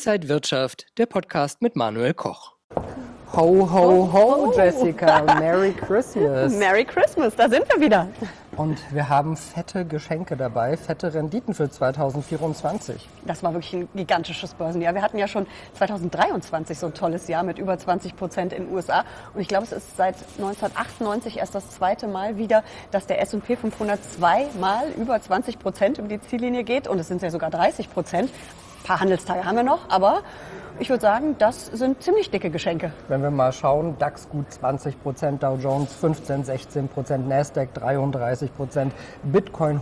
Inside Wirtschaft, der Podcast mit Manuel Koch. Ho, ho, ho, Jessica. Merry Christmas. Merry Christmas, da sind wir wieder. Und wir haben fette Geschenke dabei, fette Renditen für 2024. Das war wirklich ein gigantisches Börsenjahr. Wir hatten ja schon 2023 so ein tolles Jahr mit über 20% in den USA. Und ich glaube, es ist seit 1998 erst das zweite Mal wieder, dass der S&P 500 zweimal über 20% über die Ziellinie geht. Und es sind ja sogar 30%. Ein paar Handelstage haben wir noch, aber ich würde sagen, das sind ziemlich dicke Geschenke. Wenn wir mal schauen, DAX gut 20%, Dow Jones 15, 16%, Nasdaq 33%, Bitcoin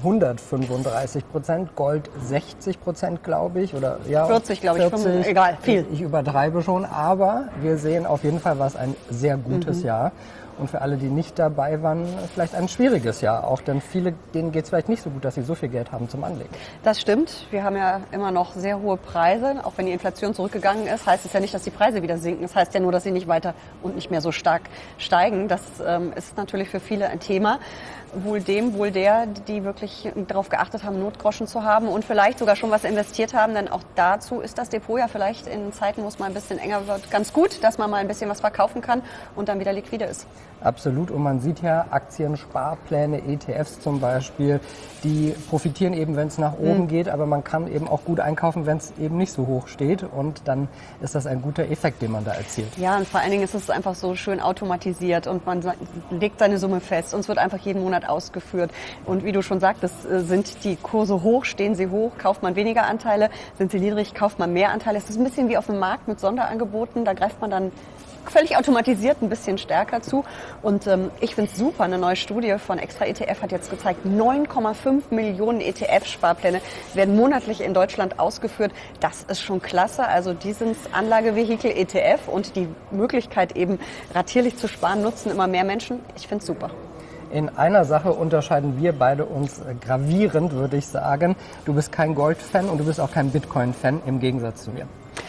135%, Gold 60%, glaube ich. Oder, ja, 40, glaube ich, 40, egal, viel. Ich übertreibe schon, aber wir sehen auf jeden Fall, war es ein sehr gutes Jahr. Und für alle, die nicht dabei waren, vielleicht ein schwieriges Jahr auch. Denn viele, denen geht es vielleicht nicht so gut, dass sie so viel Geld haben zum Anlegen. Das stimmt. Wir haben ja immer noch sehr hohe Preise. Auch wenn die Inflation zurückgegangen ist, heißt es ja nicht, dass die Preise wieder sinken. Das heißt ja nur, dass sie nicht weiter und nicht mehr so stark steigen. Das ist natürlich für viele ein Thema. Wohl dem, wohl der, die wirklich darauf geachtet haben, Notgroschen zu haben und vielleicht sogar schon was investiert haben. Denn auch dazu ist das Depot ja vielleicht in Zeiten, wo es mal ein bisschen enger wird, ganz gut, dass man mal ein bisschen was verkaufen kann und dann wieder liquide ist. Absolut. Und man sieht ja Aktien, Sparpläne, ETFs zum Beispiel, die profitieren eben, wenn es nach oben geht, aber man kann eben auch gut einkaufen, wenn es eben nicht so hoch steht. Und dann ist das ein guter Effekt, den man da erzielt. Ja, und vor allen Dingen ist es einfach so schön automatisiert und man legt seine Summe fest und es wird einfach jeden Monat ausgeführt. Und wie du schon sagtest, sind die Kurse hoch, stehen sie hoch, kauft man weniger Anteile, sind sie niedrig, kauft man mehr Anteile. Es ist ein bisschen wie auf dem Markt mit Sonderangeboten, da greift man dann völlig automatisiert ein bisschen stärker zu. Und ich finde es super, eine neue Studie von Extra ETF hat jetzt gezeigt, 9,5 Millionen ETF-Sparpläne werden monatlich in Deutschland ausgeführt. Das ist schon klasse. Also dieses Anlagevehikel ETF und die Möglichkeit eben ratierlich zu sparen, nutzen immer mehr Menschen. Ich finde es super. In einer Sache unterscheiden wir beide uns gravierend, würde ich sagen. Du bist kein Gold-Fan und du bist auch kein Bitcoin-Fan, im Gegensatz zu mir.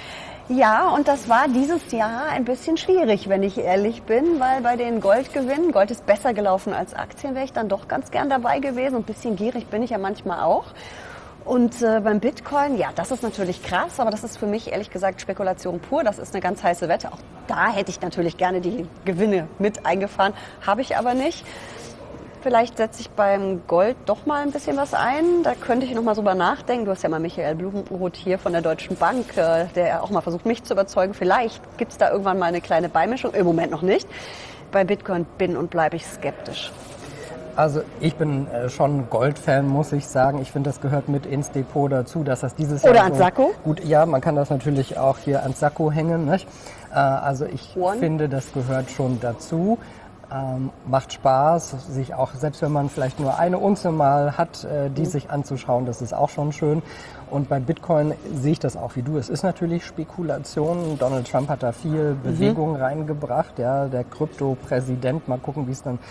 Ja, und das war dieses Jahr ein bisschen schwierig, wenn ich ehrlich bin, weil bei den Goldgewinnen, Gold ist besser gelaufen als Aktien, wäre ich dann doch ganz gern dabei gewesen. Ein bisschen gierig bin ich ja manchmal auch. Und beim Bitcoin, ja, das ist natürlich krass, aber das ist für mich ehrlich gesagt Spekulation pur. Das ist eine ganz heiße Wette. Auch da hätte ich natürlich gerne die Gewinne mit eingefahren, habe ich aber nicht. Vielleicht setze ich beim Gold doch mal ein bisschen was ein. Da könnte ich noch mal drüber nachdenken. Du hast ja mal Michael Blumenroth hier von der Deutschen Bank, der auch mal versucht, mich zu überzeugen. Vielleicht gibt es da irgendwann mal eine kleine Beimischung. Im Moment noch nicht. Bei Bitcoin bin und bleibe ich skeptisch. Also ich bin schon Gold-Fan, muss ich sagen. Ich finde, das gehört mit ins Depot dazu, dass das dieses Jahr... Oder ans Sakko? Gut, ja, man kann das natürlich auch hier ans Sakko hängen, nicht? Also ich finde, das gehört schon dazu. Macht Spaß, sich auch, selbst wenn man vielleicht nur eine Unze mal hat, die sich anzuschauen, das ist auch schon schön. Und bei Bitcoin sehe ich das auch wie du. Es ist natürlich Spekulation. Donald Trump hat da viel Bewegung reingebracht. Ja, der Krypto-Präsident. Mal gucken, wie es dann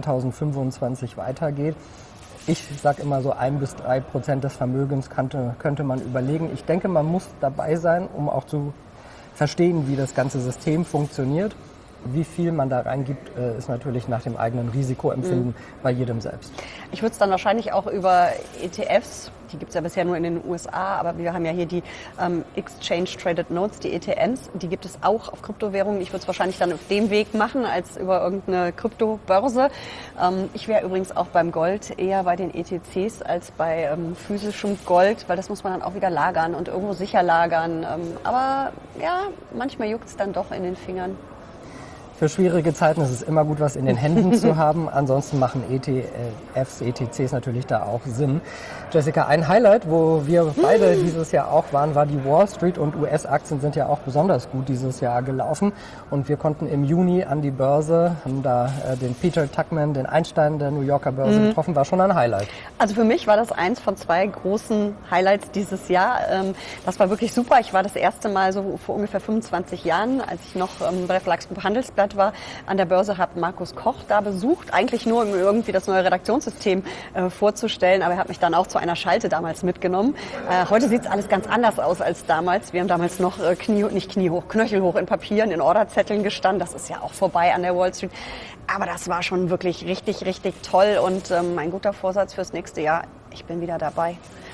2025 weitergeht. Ich sage immer so 1-3% des Vermögens könnte man überlegen. Ich denke, man muss dabei sein, um auch zu verstehen, wie das ganze System funktioniert. Wie viel man da reingibt, ist natürlich nach dem eigenen Risikoempfinden bei jedem selbst. Ich würde es dann wahrscheinlich auch über ETFs, die gibt es ja bisher nur in den USA, aber wir haben ja hier die Exchange Traded Notes, die ETNs, die gibt es auch auf Kryptowährungen. Ich würde es wahrscheinlich dann auf dem Weg machen, als über irgendeine Kryptobörse. Ich wäre übrigens auch beim Gold eher bei den ETCs als bei physischem Gold, weil das muss man dann auch wieder lagern und irgendwo sicher lagern. Aber ja, manchmal juckt es dann doch in den Fingern. Für schwierige Zeiten ist es immer gut, was in den Händen zu haben. Ansonsten machen ETFs, ETCs natürlich da auch Sinn. Jessica, ein Highlight, wo wir beide dieses Jahr auch waren, war die Wall Street, und US-Aktien sind ja auch besonders gut dieses Jahr gelaufen. Und wir konnten im Juni an die Börse, haben da den Peter Tuchman, den Einstein der New Yorker Börse getroffen, war schon ein Highlight. Also für mich war das eins von zwei großen Highlights dieses Jahr. Das war wirklich super. Ich war das erste Mal so vor ungefähr 25 Jahren, als ich noch bei der Verlagsgruppe Handelsblatt war, an der Börse, habe Markus Koch da besucht. Eigentlich nur, um irgendwie das neue Redaktionssystem vorzustellen, aber er hat mich dann auch zu einer Schalte damals mitgenommen. Heute sieht es alles ganz anders aus als damals. Wir haben damals noch knöchelhoch in Papieren, in Orderzetteln gestanden. Das ist ja auch vorbei an der Wall Street. Aber das war schon wirklich richtig, richtig toll und mein guter Vorsatz fürs nächste Jahr, ich bin wieder dabei.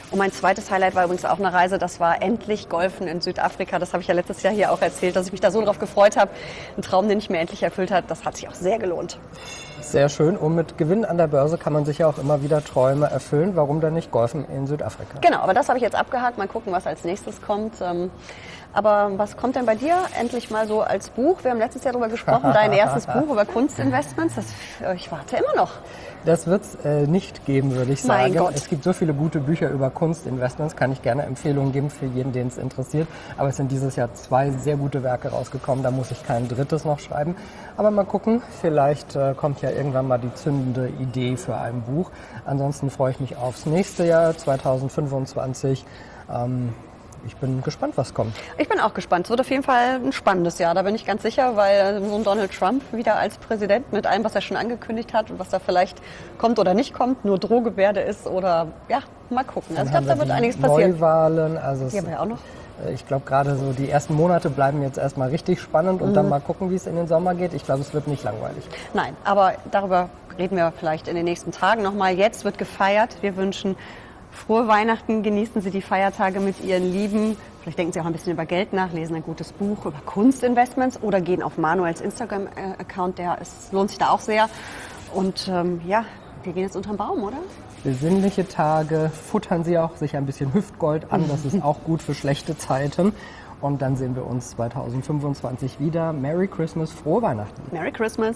Und mein zweites Highlight war übrigens auch eine Reise, das war endlich Golfen in Südafrika. Das habe ich ja letztes Jahr hier auch erzählt, dass ich mich da so drauf gefreut habe. Ein Traum, den ich mir endlich erfüllt hat, das hat sich auch sehr gelohnt. Sehr schön. Und mit Gewinn an der Börse kann man sich ja auch immer wieder Träume erfüllen. Warum dann nicht Golfen in Südafrika? Genau, aber das habe ich jetzt abgehakt. Mal gucken, was als nächstes kommt. Aber was kommt denn bei dir endlich mal so als Buch? Wir haben letztes Jahr darüber gesprochen, dein erstes Buch über Kunstinvestments. Ich warte immer noch. Das wird es nicht geben, würde ich sagen. Mein Gott. Es gibt so viele gute Bücher über Kunstinvestments, kann ich gerne Empfehlungen geben für jeden, den es interessiert. Aber es sind dieses Jahr 2 sehr gute Werke rausgekommen, da muss ich kein drittes noch schreiben. Aber mal gucken, vielleicht kommt ja irgendwann mal die zündende Idee für ein Buch. Ansonsten freue ich mich aufs nächste Jahr, 2025. Ich bin gespannt, was kommt. Ich bin auch gespannt. Es wird auf jeden Fall ein spannendes Jahr, da bin ich ganz sicher, weil so ein Donald Trump wieder als Präsident mit allem, was er schon angekündigt hat und was da vielleicht kommt oder nicht kommt, nur Drohgebärde ist oder ja, mal gucken. Also ich glaube, da wird einiges passieren. Neuwahlen, also Die haben wir ja auch noch. Ich glaube, gerade so die ersten Monate bleiben jetzt erstmal richtig spannend und dann mal gucken, wie es in den Sommer geht. Ich glaube, es wird nicht langweilig. Nein, aber darüber reden wir vielleicht in den nächsten Tagen nochmal. Jetzt wird gefeiert. Wir wünschen frohe Weihnachten, genießen Sie die Feiertage mit Ihren Lieben. Vielleicht denken Sie auch ein bisschen über Geld nach, lesen ein gutes Buch über Kunstinvestments oder gehen auf Manuels Instagram-Account, lohnt sich da auch sehr. Und ja, wir gehen jetzt unterm Baum, oder? Besinnliche Tage, futtern Sie auch sich ein bisschen Hüftgold an, das ist auch gut für schlechte Zeiten. Und dann sehen wir uns 2025 wieder. Merry Christmas, frohe Weihnachten. Merry Christmas.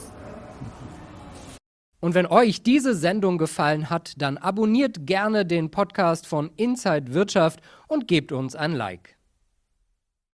Und wenn euch diese Sendung gefallen hat, dann abonniert gerne den Podcast von Inside Wirtschaft und gebt uns ein Like.